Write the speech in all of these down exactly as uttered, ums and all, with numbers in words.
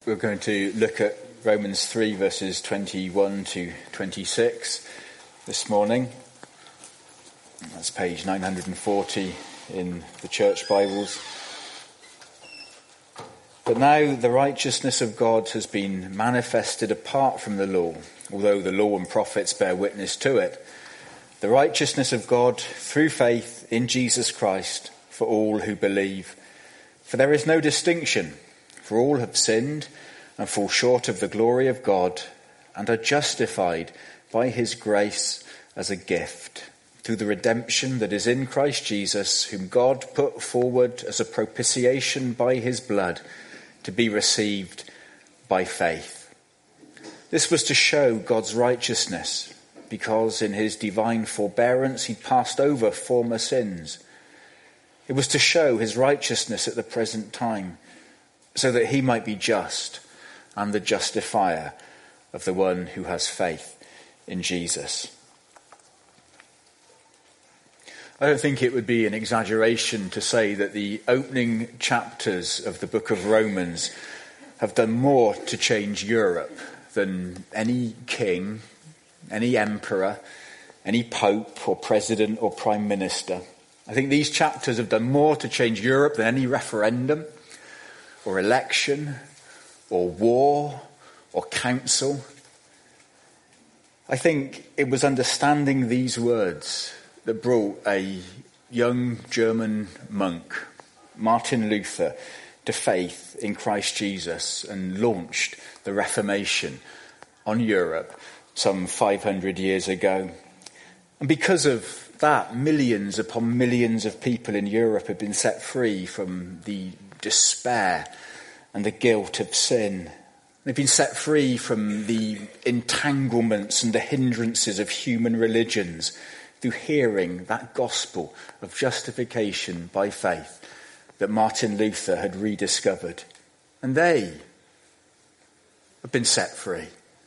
we're going to look at Romans three verses twenty-one to twenty-six this morning. That's page nine hundred forty in the church Bibles. But now the righteousness of God has been manifested apart from the law, although the law and prophets bear witness to it. The righteousness of God through faith in Jesus Christ for all who believe. For there is no distinction, for all have sinned and fall short of the glory of God and are justified by his grace as a gift through the redemption that is in Christ Jesus, whom God put forward as a propitiation by his blood to be received by faith. This was to show God's righteousness, because in his divine forbearance he passed over former sins. It was to show his righteousness at the present time, so that he might be just and the justifier of the one who has faith in Jesus. I don't think it would be an exaggeration to say that the opening chapters of the book of Romans have done more to change Europe than any king, any emperor, any pope or president or prime minister. I think these chapters have done more to change Europe than any referendum or election or war or council. I think it was understanding these words that brought a young German monk, Martin Luther, to faith in Christ Jesus and launched the Reformation on Europe some five hundred years ago. And because of that, millions upon millions of people in Europe have been set free from the despair and the guilt of sin. They've been set free from the entanglements and the hindrances of human religions through hearing that gospel of justification by faith that Martin Luther had rediscovered. And they have been set free.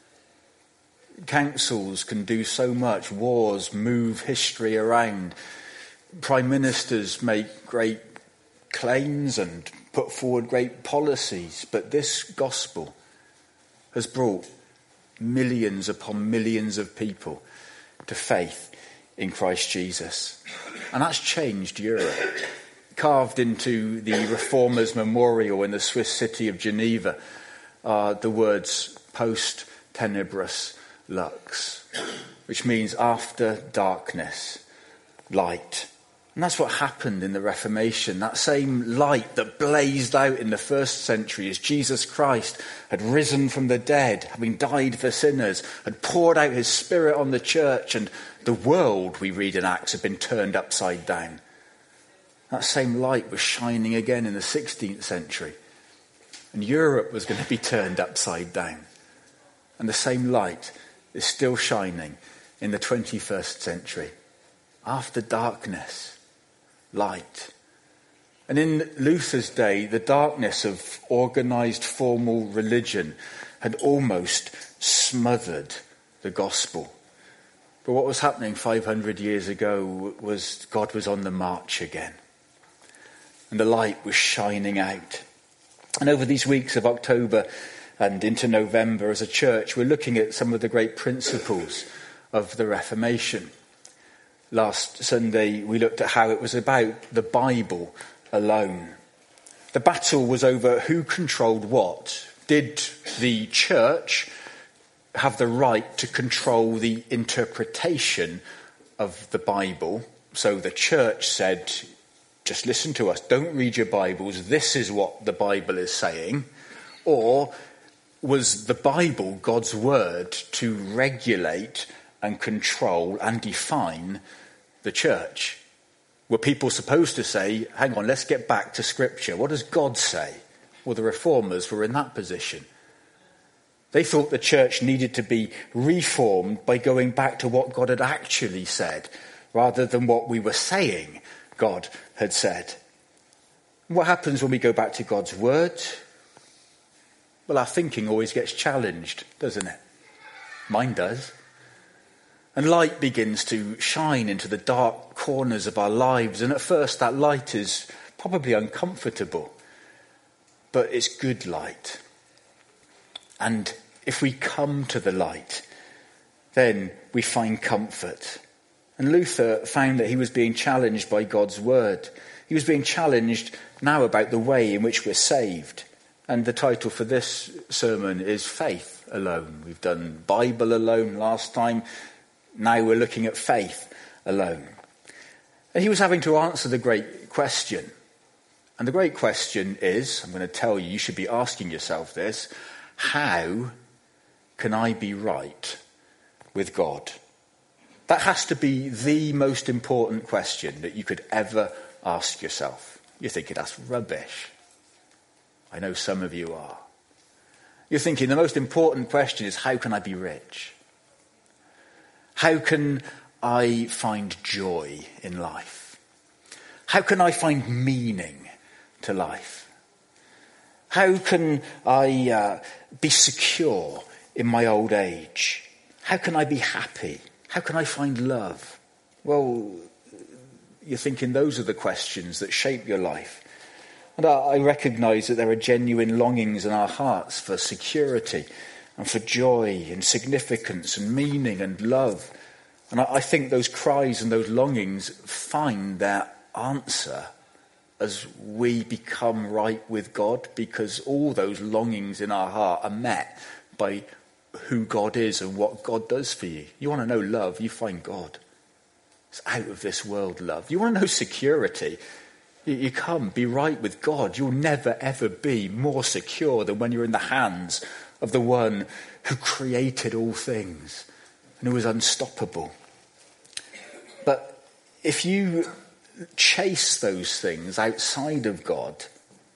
Councils can do so much. Wars move history around. Prime ministers make great claims and put forward great policies. But this gospel has brought millions upon millions of people to faith in Christ Jesus. And that's changed Europe. Carved into the Reformers' Memorial in the Swiss city of Geneva are the words post tenebris lux, which means after darkness, light. And that's what happened in the Reformation. That same light that blazed out in the first century as Jesus Christ had risen from the dead, having died for sinners, had poured out his Spirit on the church, and the world, we read in Acts, had been turned upside down. That same light was shining again in the sixteenth century. And Europe was going to be turned upside down. And the same light is still shining in the twenty-first century. After darkness, light. And in Luther's day, the darkness of organised formal religion had almost smothered the gospel. But what was happening five hundred years ago was God was on the march again. And the light was shining out. And over these weeks of October and into November, as a church, we're looking at some of the great principles of the Reformation. Last Sunday, we looked at how it was about the Bible alone. The battle was over who controlled what. Did the church have the right to control the interpretation of the Bible? So the church said, just listen to us, don't read your Bibles, this is what the Bible is saying. Or was the Bible God's word to regulate and control and define the church? Were people supposed to say, hang on, let's get back to Scripture. What does God say? Well, the Reformers were in that position. They thought the church needed to be reformed by going back to what God had actually said, rather than what we were saying God had said. What happens when we go back to God's word? Well, our thinking always gets challenged, doesn't it? Mine does. And light begins to shine into the dark corners of our lives. And at first that light is probably uncomfortable, but it's good light. And if we come to the light, then we find comfort. And Luther found that he was being challenged by God's word. He was being challenged now about the way in which we're saved. And the title for this sermon is Faith Alone. We've done Bible alone last time. Now we're looking at faith alone. And he was having to answer the great question. And the great question is, I'm going to tell you, you should be asking yourself this: how can I be right with God? That has to be the most important question that you could ever ask yourself. You're thinking, that's rubbish. I know some of you are. You're thinking the most important question is, how can I be rich? How can I find joy in life? How can I find meaning to life? How can I uh, be secure in my old age? How can I be happy? How can I find love? Well, you're thinking those are the questions that shape your life. And I recognise that there are genuine longings in our hearts for security and for joy and significance and meaning and love. And I think those cries and those longings find their answer as we become right with God, because all those longings in our heart are met by who God is and what God does for you. You want to know love, you find God. It's out of this world love. You want to know security, you, you come, be right with God. You'll never ever be more secure than when you're in the hands of the one who created all things and who is unstoppable. But if you chase those things outside of God,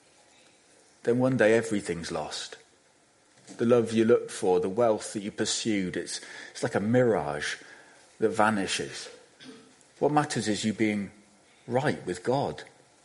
then one day everything's lost. The love you looked for, the wealth that you pursued, it's, it's like a mirage that vanishes. What matters is you being right with God.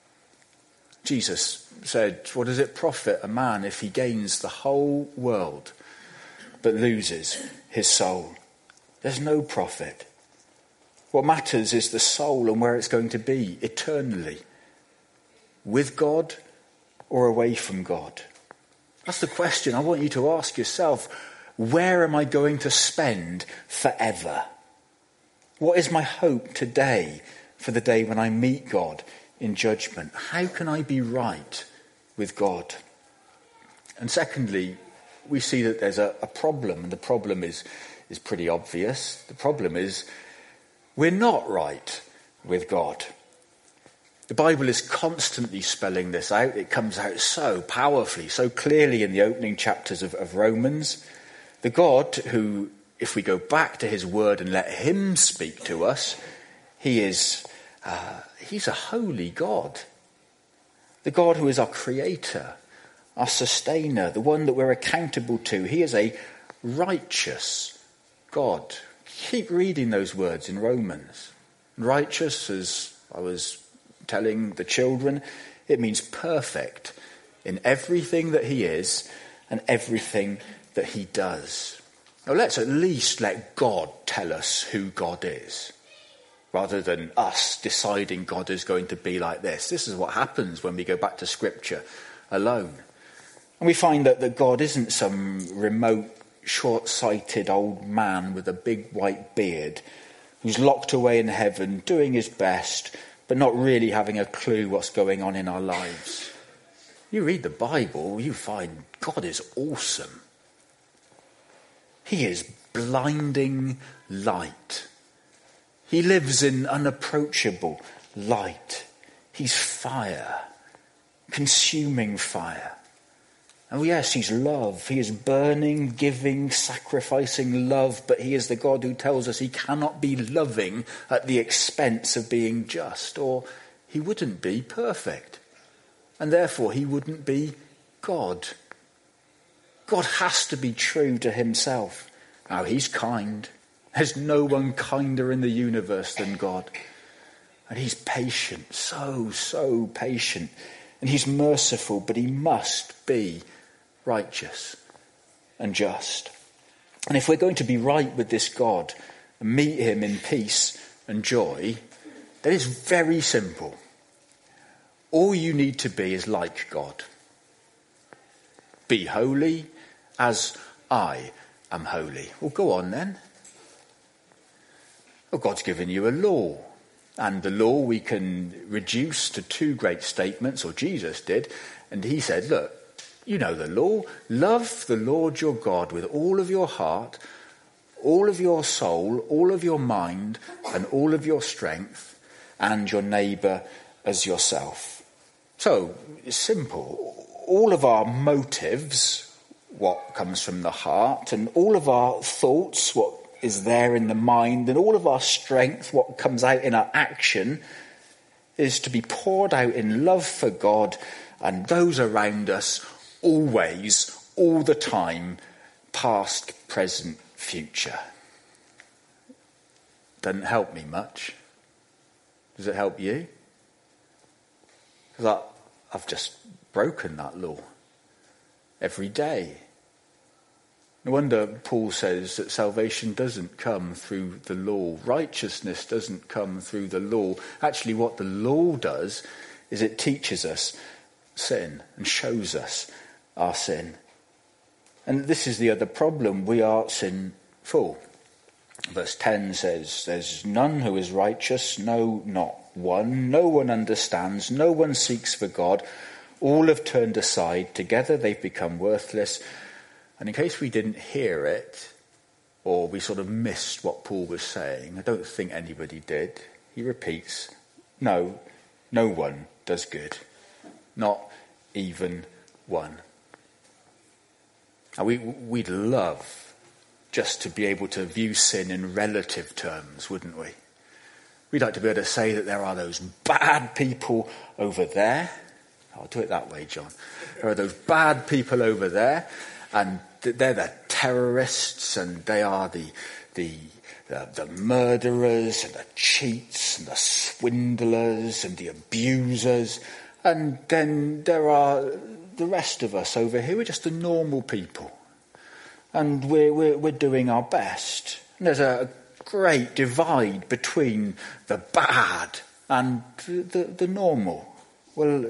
Jesus said, what does it profit a man if he gains the whole world but loses his soul? There's no profit. What matters is the soul and where it's going to be eternally. With God or away from God? That's the question I want you to ask yourself. Where am I going to spend forever? What is my hope today for the day when I meet God in judgment? How can I be right with God? And secondly, we see that there's a, a problem, and the problem is, is pretty obvious. The problem is we're not right with God. The Bible is constantly spelling this out. It comes out so powerfully, so clearly in the opening chapters of, of Romans. The God who, if we go back to his word and let him speak to us, he is, uh, he's a holy God. The God who is our creator, our sustainer, the one that we're accountable to. He is a righteous God. Keep reading those words in Romans. Righteous, as I was telling the children, it means perfect in everything that he is and everything that he does. Now let's at least let God tell us who God is, rather than us deciding God is going to be like this. This is what happens when we go back to Scripture alone. And we find that, that God isn't some remote, short-sighted old man with a big white beard who's locked away in heaven doing his best but not really having a clue what's going on in our lives. You read the Bible, you find God is awesome. He is blinding light. He lives in unapproachable light. He's fire, consuming fire. Oh yes, he's love. He is burning, giving, sacrificing love, but he is the God who tells us he cannot be loving at the expense of being just, or he wouldn't be perfect. And therefore he wouldn't be God. God has to be true to himself. Now he's kind. There's no one kinder in the universe than God. And he's patient, so, so patient. And he's merciful, but he must be righteous and just. And if we're going to be right with this God and meet him in peace and joy, then it's very simple. All you need to be is like God. Be holy as I am holy. Well, go on then. Well, God's given you a law. And the law we can reduce to two great statements, or Jesus did. And he said, look, you know the law. Love the Lord your God with all of your heart, all of your soul, all of your mind, and all of your strength, and your neighbour as yourself. So, it's simple. All of our motives, what comes from the heart, and all of our thoughts, what is there in the mind, and all of our strength, what comes out in our action, is to be poured out in love for God and those around us, always, all the time, past, present, future. Doesn't help me much. Does it help you? Because I've just broken that law every day. No wonder Paul says that salvation doesn't come through the law. Righteousness doesn't come through the law. Actually, what the law does is it teaches us sin and shows us our sin. And this is the other problem. We are sinful. Verse ten says, there's none who is righteous, no, not one. No one understands, no one seeks for God. All have turned aside. Together they've become worthless. And in case we didn't hear it, or we sort of missed what Paul was saying, I don't think anybody did. He repeats, no, no one does good. Not even one. And we, we'd love just to be able to view sin in relative terms, wouldn't we? We'd like to be able to say that there are those bad people over there. I'll do it that way, John. There are those bad people over there, and they're the terrorists, and they are the the the, the murderers, and the cheats, and the swindlers, and the abusers. And then there are the rest of us over here. We're just the normal people, and we're we're, we're doing our best. And there's a great divide between the bad and the the normal. Well,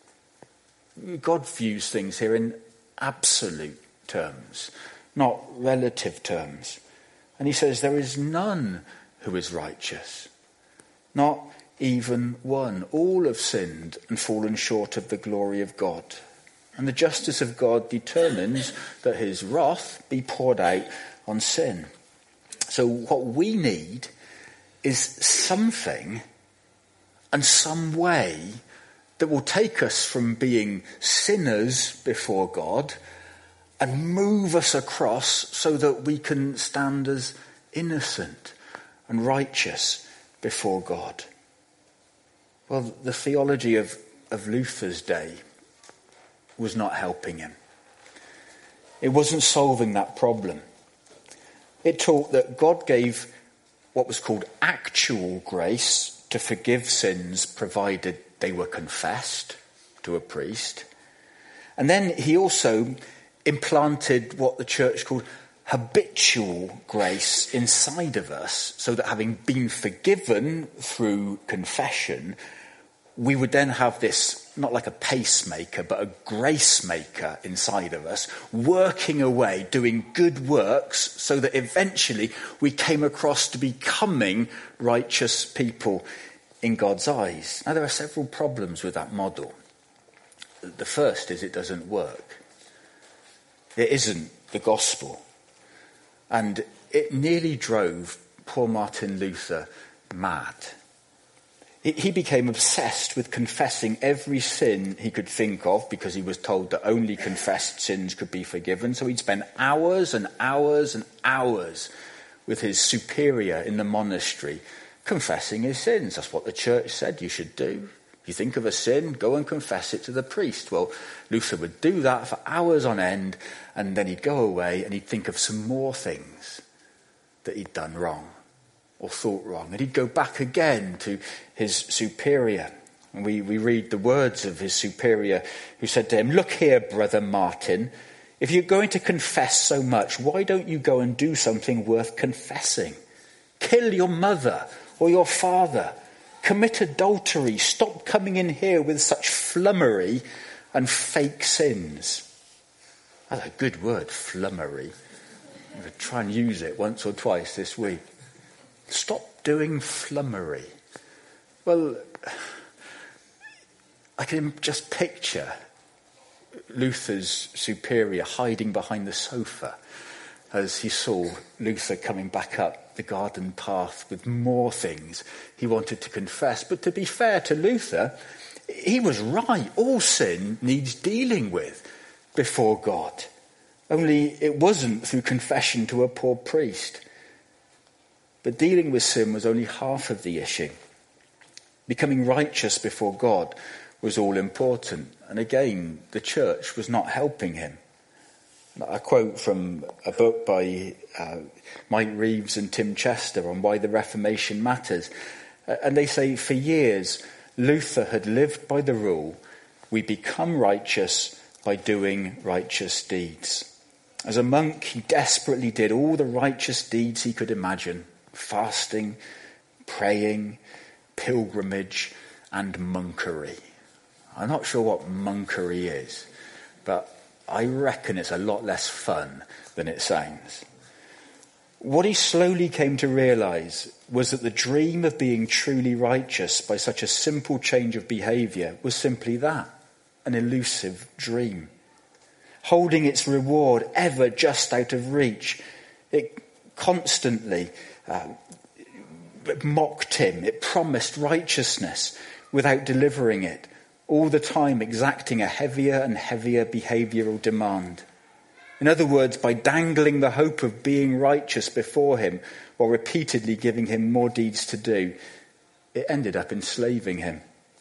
God views things here in absolute terms, not relative terms. And he says there is none who is righteous, not even one. All have sinned and fallen short of the glory of God. And the justice of God determines that his wrath be poured out on sin. So what we need is something and some way that will take us from being sinners before God and move us across so that we can stand as innocent and righteous before God. Well, the theology of, of Luther's day was not helping him. It wasn't solving that problem. It taught that God gave what was called actual grace to forgive sins provided they were confessed to a priest. And then he also implanted what the church called habitual grace inside of us, so that having been forgiven through confession, we would then have this, not like a pacemaker, but a grace maker inside of us, working away, doing good works, so that eventually we came across to becoming righteous people in God's eyes. Now, there are several problems with that model. The first is it doesn't work. It isn't the gospel. And it nearly drove poor Martin Luther mad. He became obsessed with confessing every sin he could think of, because he was told that only confessed sins could be forgiven. So he'd spend hours and hours and hours with his superior in the monastery confessing his sins. That's what the church said you should do. If you think of a sin, go and confess it to the priest. Well, Luther would do that for hours on end, and then he'd go away and he'd think of some more things that he'd done wrong or thought wrong. And he'd go back again to his superior. And we, we read the words of his superior, who said to him, "Look here, Brother Martin, if you're going to confess so much, why don't you go and do something worth confessing? Kill your mother or your father. Commit adultery. Stop coming in here with such flummery and fake sins." That's a good word, flummery. I'm going to try and use it once or twice this week. Stop doing flummery. Well, I can just picture Luther's superior hiding behind the sofa as he saw Luther coming back up the garden path with more things he wanted to confess. But to be fair to Luther, he was right. All sin needs dealing with before God. Only it wasn't through confession to a poor priest. But dealing with sin was only half of the issue. Becoming righteous before God was all important. And again, the church was not helping him. A quote from a book by uh, Mike Reeves and Tim Chester on why the Reformation matters. Uh, and they say, for years, Luther had lived by the rule, we become righteous by doing righteous deeds. As a monk, he desperately did all the righteous deeds he could imagine. Fasting, praying, pilgrimage, and monkery. I'm not sure what monkery is, but I reckon it's a lot less fun than it sounds. What he slowly came to realise was that the dream of being truly righteous by such a simple change of behaviour was simply that, an elusive dream. Holding its reward ever just out of reach, it constantly uh, mocked him. It promised righteousness without delivering it, all the time exacting a heavier and heavier behavioural demand. In other words, by dangling the hope of being righteous before him while repeatedly giving him more deeds to do, it ended up enslaving him.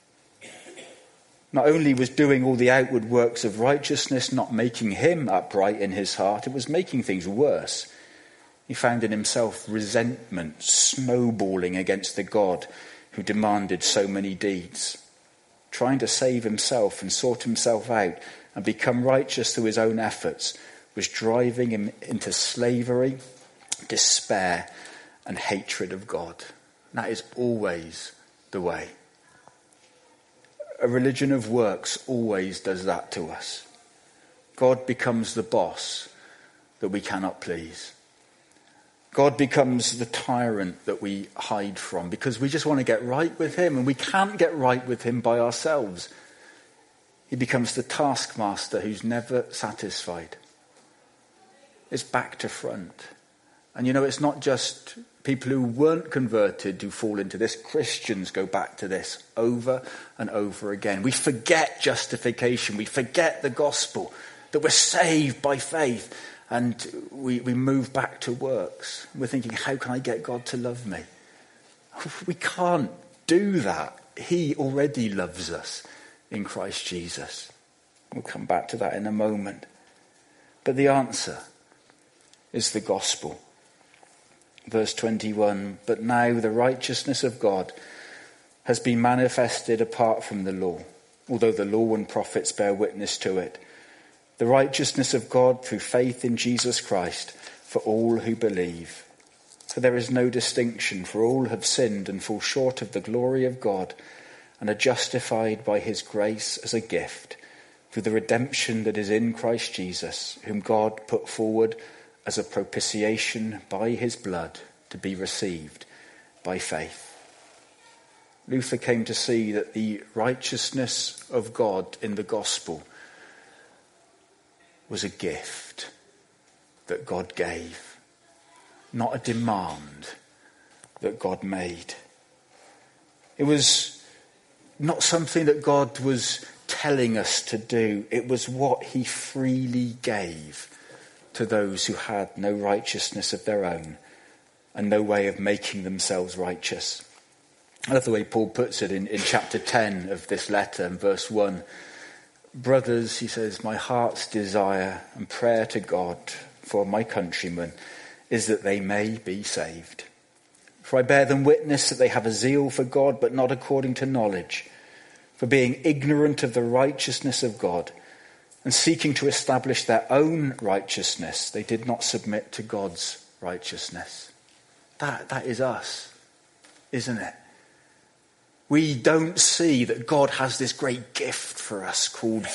Not only was doing all the outward works of righteousness not making him upright in his heart, it was making things worse. He found in himself resentment snowballing against the God who demanded so many deeds. Trying to save himself and sort himself out and become righteous through his own efforts was driving him into slavery, despair, and hatred of God. And that is always the way. A religion of works always does that to us. God becomes the boss that we cannot please. God becomes the tyrant that we hide from because we just want to get right with him, and we can't get right with him by ourselves. He becomes the taskmaster who's never satisfied. It's back to front. And you know, it's not just people who weren't converted who fall into this. Christians go back to this over and over again. We forget justification. We forget the gospel, that we're saved by faith. And we, we move back to works. We're thinking, how can I get God to love me? We can't do that. He already loves us in Christ Jesus. We'll come back to that in a moment. But the answer is the gospel. Verse twenty-one, but now the righteousness of God has been manifested apart from the law, although the law and prophets bear witness to it. The righteousness of God through faith in Jesus Christ for all who believe. For there is no distinction, for all have sinned and fall short of the glory of God and are justified by his grace as a gift through the redemption that is in Christ Jesus, whom God put forward as a propitiation by his blood to be received by faith. Luther came to see that the righteousness of God in the gospel was a gift that God gave, not a demand that God made. It was not something that God was telling us to do. It was what he freely gave to those who had no righteousness of their own and no way of making themselves righteous. I love the way Paul puts it in, in chapter ten of this letter, in verse one. Brothers, he says, my heart's desire and prayer to God for my countrymen is that they may be saved. For I bear them witness that they have a zeal for God, but not according to knowledge. For being ignorant of the righteousness of God and seeking to establish their own righteousness, they did not submit to God's righteousness. That, that is us, isn't it? We don't see that God has this great gift for us called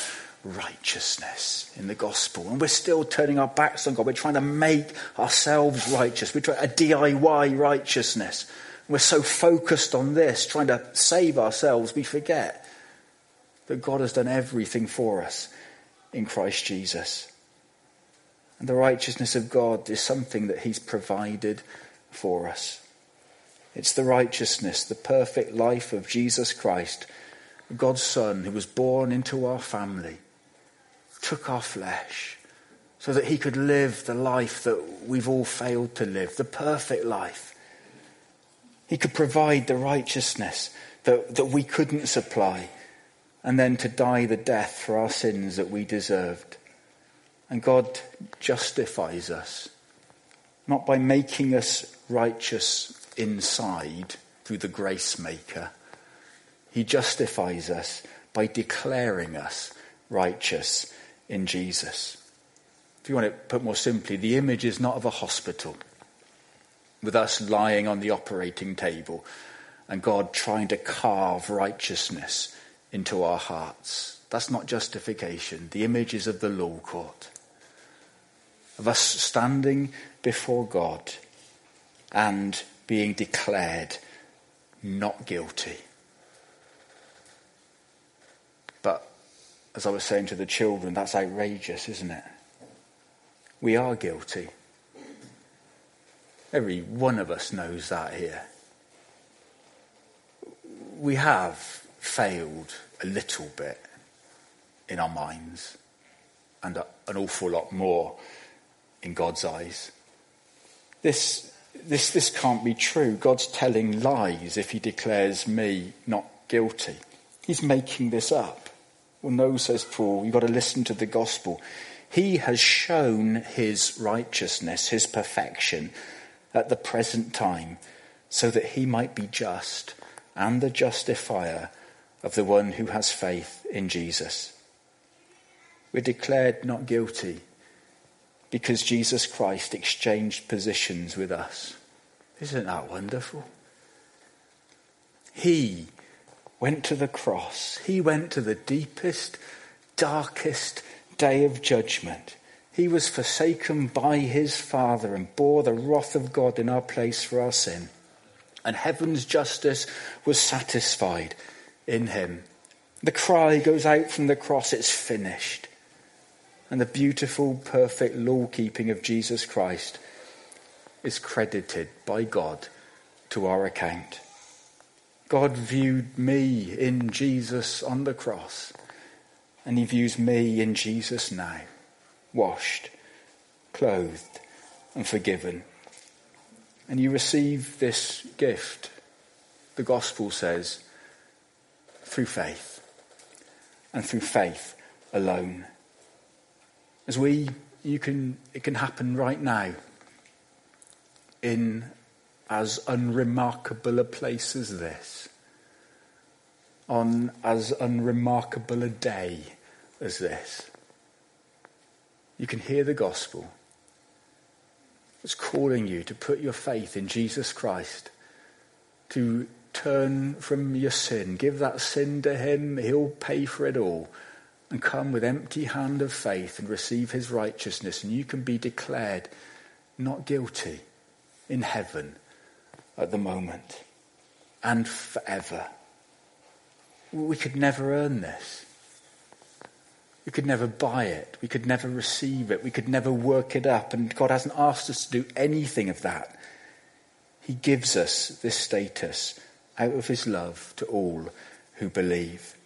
righteousness in the gospel. And we're still turning our backs on God. We're trying to make ourselves righteous. We're trying a D I Y righteousness. We're so focused on this, trying to save ourselves, we forget that God has done everything for us in Christ Jesus. And the righteousness of God is something that he's provided for us. It's the righteousness, the perfect life of Jesus Christ, God's Son, who was born into our family, took our flesh so that he could live the life that we've all failed to live, the perfect life. He could provide the righteousness that, that we couldn't supply, and then to die the death for our sins that we deserved. And God justifies us, not by making us righteous inside through the grace maker. He justifies us by declaring us righteous in Jesus. If you want to put more simply, the image is not of a hospital with us lying on the operating table and God trying to carve righteousness into our hearts. That's not justification. The image is of the law court, of us standing before God and being declared not guilty. But as I was saying to the children, that's outrageous, isn't it? We are guilty. Every one of us knows that here. We have failed a little bit in our minds, and a, an awful lot more in God's eyes. This, this, this can't be true. God's telling lies if he declares me not guilty. He's making this up. Well, no, says Paul, you've got to listen to the gospel. He has shown his righteousness, his perfection, at the present time, so that he might be just and the justifier of the one who has faith in Jesus. We're declared not guilty because Jesus Christ exchanged positions with us. Isn't that wonderful? He went to the cross. He went to the deepest, darkest day of judgment. He was forsaken by his Father and bore the wrath of God in our place for our sin. And heaven's justice was satisfied in him. The cry goes out from the cross, it's finished. And the beautiful, perfect law-keeping of Jesus Christ is credited by God to our account. God viewed me in Jesus on the cross, and he views me in Jesus now, washed, clothed, and forgiven. And you receive this gift, the gospel says, through faith, and through faith alone. As we, you can, it can happen right now in as unremarkable a place as this, on as unremarkable a day as this. You can hear the gospel. It's calling you to put your faith in Jesus Christ, to turn from your sin, give that sin to him, he'll pay for it all, and come with empty hand of faith and receive his righteousness, and you can be declared not guilty in heaven at the moment and forever. We could never earn this. We could never buy it. We could never receive it. We could never work it up. And God hasn't asked us to do anything of that. He gives us this status out of his love to all who believe.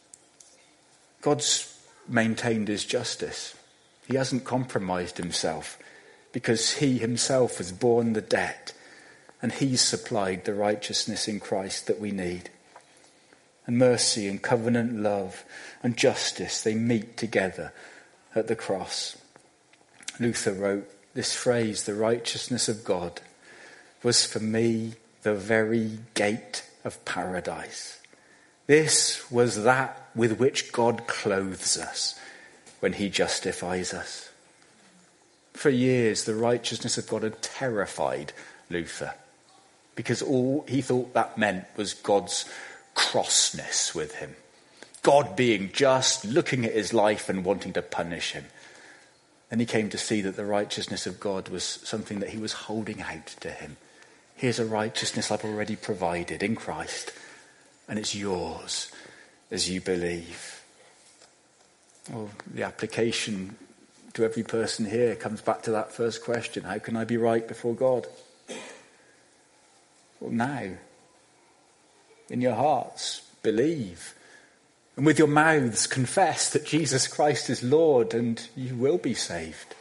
God's maintained his justice. He hasn't compromised himself because he himself has borne the debt and he's supplied the righteousness in Christ that we need. And mercy and covenant love and justice, they meet together at the cross. Luther wrote this phrase, the righteousness of God was for me the very gate of paradise. This was that with which God clothes us when he justifies us. For years, the righteousness of God had terrified Luther because all he thought that meant was God's crossness with him. God being just, looking at his life and wanting to punish him. Then he came to see that the righteousness of God was something that he was holding out to him. Here's a righteousness I've already provided in Christ, and it's yours as you believe. Well, the application to every person here comes back to that first question. How can I be right before God? Well, now, in your hearts, believe. And with your mouths, confess that Jesus Christ is Lord, and you will be saved.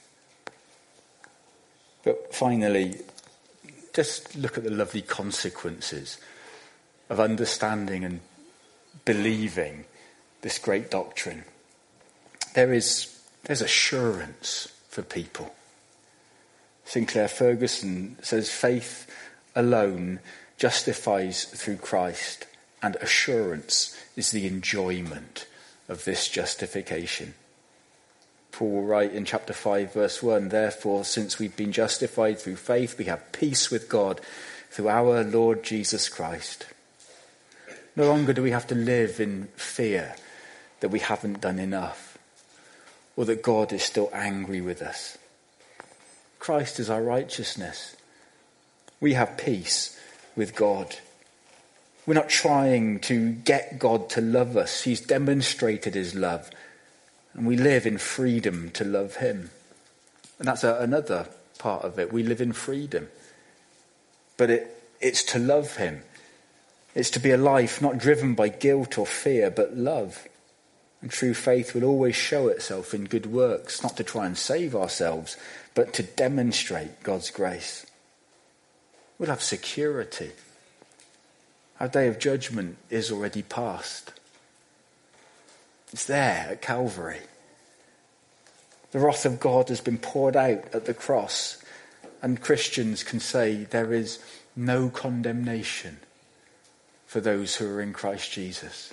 But finally, just look at the lovely consequences of understanding and believing this great doctrine. There is there's assurance for people. Sinclair Ferguson says faith alone justifies through Christ, and assurance is the enjoyment of this justification. Paul will write in chapter five, verse one, therefore, since we've been justified through faith, we have peace with God through our Lord Jesus Christ. No longer do we have to live in fear that we haven't done enough, or that God is still angry with us. Christ is our righteousness. We have peace with God. We're not trying to get God to love us. He's demonstrated his love. And we live in freedom to love him. And that's a, another part of it. We live in freedom. But it, it's to love him. It's to be a life not driven by guilt or fear, but love. And true faith will always show itself in good works, not to try and save ourselves, but to demonstrate God's grace. We'll have security. Our day of judgment is already past. It's there at Calvary. The wrath of God has been poured out at the cross, and Christians can say there is no condemnation for those who are in Christ Jesus.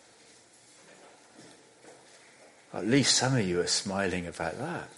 At least some of you are smiling about that.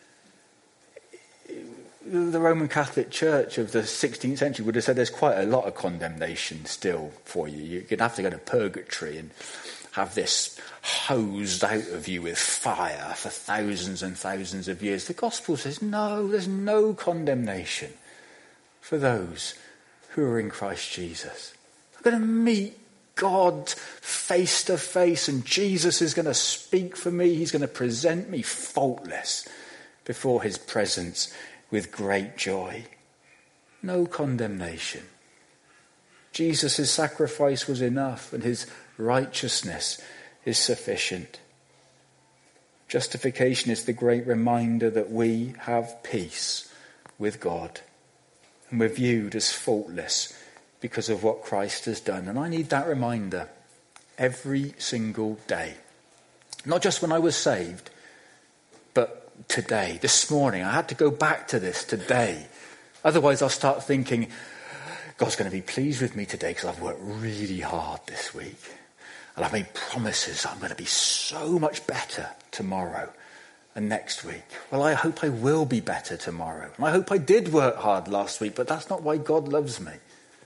The Roman Catholic Church of the sixteenth century would have said there's quite a lot of condemnation still for you. You're going to have to go to purgatory and have this hosed out of you with fire for thousands and thousands of years. The gospel says no, there's no condemnation for those who are in Christ Jesus. I'm going to meet God face to face, and Jesus is going to speak for me. He's going to present me faultless before his presence with great joy. No condemnation. Jesus' sacrifice was enough, and his righteousness is sufficient. Justification is the great reminder that we have peace with God, and we're viewed as faultless because of what Christ has done. And I need that reminder every single day. Not just when I was saved, but today, this morning. I had to go back to this today. Otherwise I'll start thinking, God's going to be pleased with me today because I've worked really hard this week. And I've made promises I'm going to be so much better tomorrow and next week. Well, I hope I will be better tomorrow. And I hope I did work hard last week, but that's not why God loves me.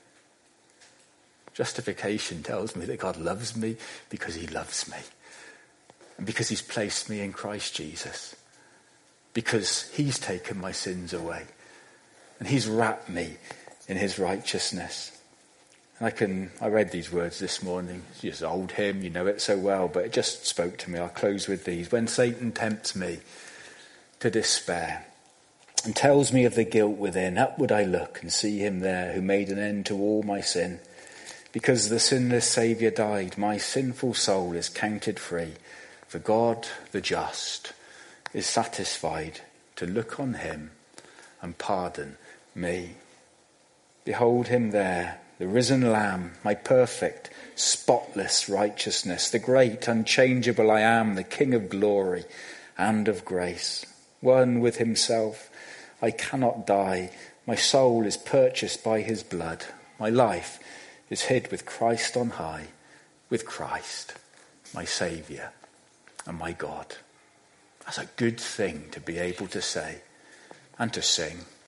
Justification tells me that God loves me because he loves me. And because he's placed me in Christ Jesus. Because he's taken my sins away. And he's wrapped me in his righteousness. And I can, I read these words this morning. It's just an old hymn, you know it so well, but it just spoke to me. I'll close with these. When Satan tempts me to despair and tells me of the guilt within, upward I look and see him there who made an end to all my sin. Because the sinless Saviour died, my sinful soul is counted free. For God, the just, is satisfied to look on him and pardon me. Behold him there, the risen Lamb, my perfect, spotless righteousness, the great, unchangeable I am, the King of glory and of grace. One with himself, I cannot die. My soul is purchased by his blood. My life is hid with Christ on high, with Christ, my Saviour and my God. That's a good thing to be able to say and to sing.